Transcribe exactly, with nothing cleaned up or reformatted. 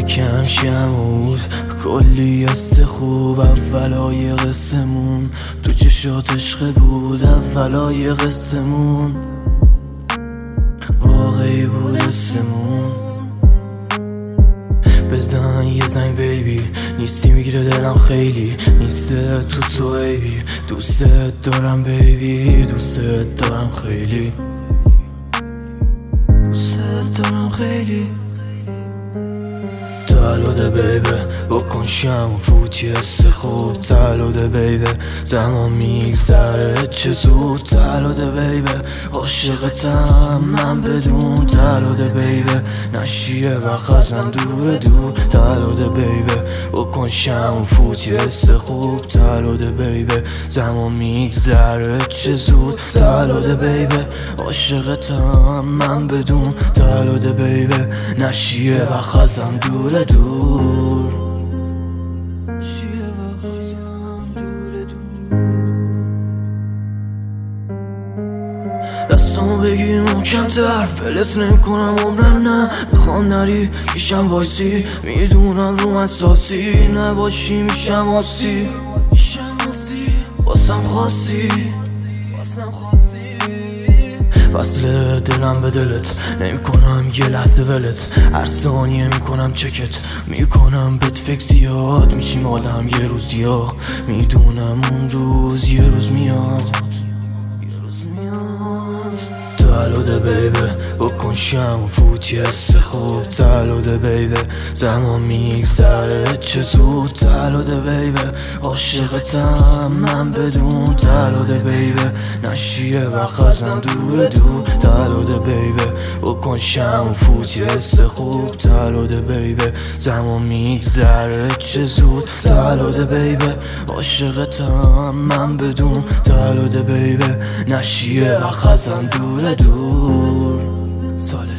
کم شمود کلی است خوب اولای قصمون تو چشات عشق بود اولای قصمون واقعی بود اسمون بزن یه زنگ بیبی نیستی میگیره دلم خیلی نیست تو تو عیبی دوست دارم بیبی دوست دارم خیلی دوست دارم خیلی تولد بیبه بکن شم فوتی است خوب تولد بیبه زمان میگذره چه زود تولد بیبه عاشقتم من بدون تولد بیبه نشیه وقت ازم دور دور تولد بیبه بکن شم فوتی است خوب تولد بیبه زمان میگذره چه زود تولد بیبه عاشقتم من بدون تولد بیبه نشیه وقت ازم دور دور چیه وقتم دور دور دستامو بگیر محکم‌تر فلس نمی‌کنم عمرم نه میخوام نری پیشم وایسی میدونم رو اساسی نباشی میشم آسی میشم آسی واسم خاصی واسم خاصی وصل دلم به دلت نمیکنم یه لحظه ولت هر ثانیه میکنم چکت میکنم بهت فکر زیاد میشیم آدم یه روزی ها میدونم اون روز یه روز میاد یه روز میاد تولد بیبه بکن شم فوتی است خوب تولد بیبه زمان میگذره چه زود تولد بیبه عاشقتم من بدون تولد بیبه نشیه وقت ازم دور دور تولد بیبه بکن شم فوتی است خوب تولد بیبه زمان میگذره چه زود تولد بیبه عاشقتم من بدون تولد بیبه نشیه وقت ازم دور دور سال